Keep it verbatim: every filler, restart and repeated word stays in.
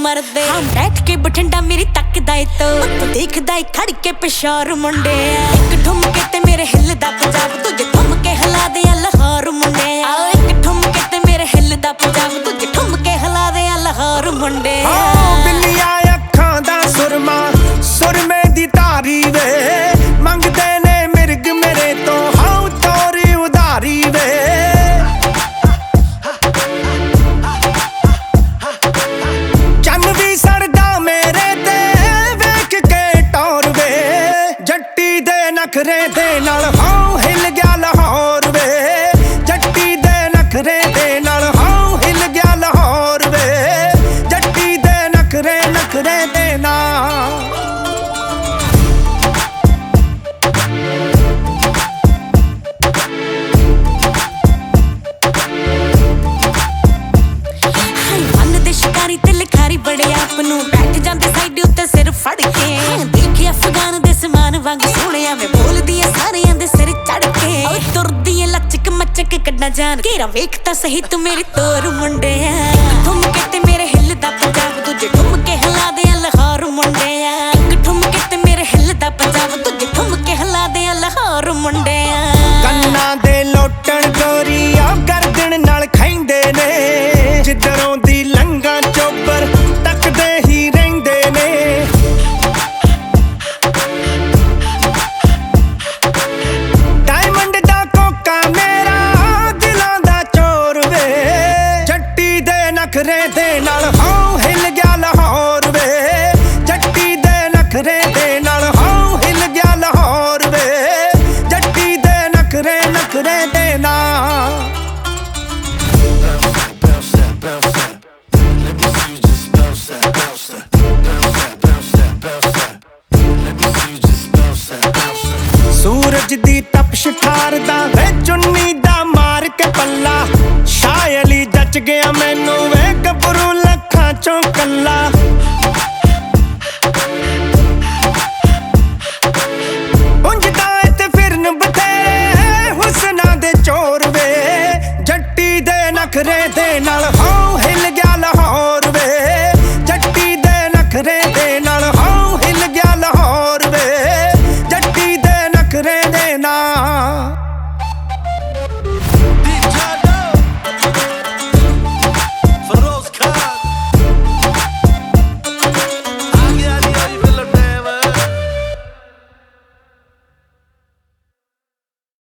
मरदे बैठ के बठिंडा मेरी तकदा ए तो देखदा ए खड़ के पिशार मुंडे एक ठुमके ते मेरे हिलदा पंजाब तुझे ठुमके हिला दे लाहौर मुंडे एक ठुमके ते मेरे हिलदा पंजाब तुझे ठुमके हिला दे लाहौर मुंडे बिल्लियां अखां दा सुरमा सुरमे दी तारी वे मंगदे ने मिर्ग मेरे तो हाउ तोरी उधारी वे नखरे दे नाल हाउ हिल गया लाहौर वे जट्टी दे नखरे दे नाल हाउ हिल गया लाहौर वे जट्टी दे नखरे नखरे दे नाल मन दे शिकारी ते लिखारी बड़े आप नूं बैठ जांदे साइड उत्ते सिर फड़ के देखी अफगान दे समान वांग सोहणिया मैं बोलदी ऐ सारियां दे सिर चढ़ के तुरदी ऐ लचक मचक कड्डा जान घेरा वेख तां सही तू मेरी तोर मुंडे ठुमके ते मेरे हिलदा पंजाब तुझे ठुमके हिला दे लाहौर मुंडे एक ठुमके ते मेरे हिलदा पंजाब तुझे ठुमके हिला दे लाहौर मुंडे कन्ना दे लोटण गोरिया गर्दन नाल खैंदे ने जिधरों दी लंगा चोबर तकदे ही रहिंदे ने डायमंड दा कोका मेरा दिलां दा चोर वे जट्टी दे नखरे दे नाल हाउ हिल गया लाहौर वे जट्टी दे नखरे दे नाल हाउ हिल गया लाहौर वे जट्टी दे नखरे नखरे दे नाल सूरज दी तपश ठारदा वे चुन्नी दा मार के पल्ला शायली जच गया मैनू वे गबरू लखां चों कल्ला उंजदा ते फिरन बथेरे हुस्ना दे चोर वे जट्टी दे नखरे दे नाल हाउ हिल गया लाहौर वे जट्टी दे नखरे दे नाल हाउ हिल गया लाहौर वे जट्टी दे नखरे दे नाल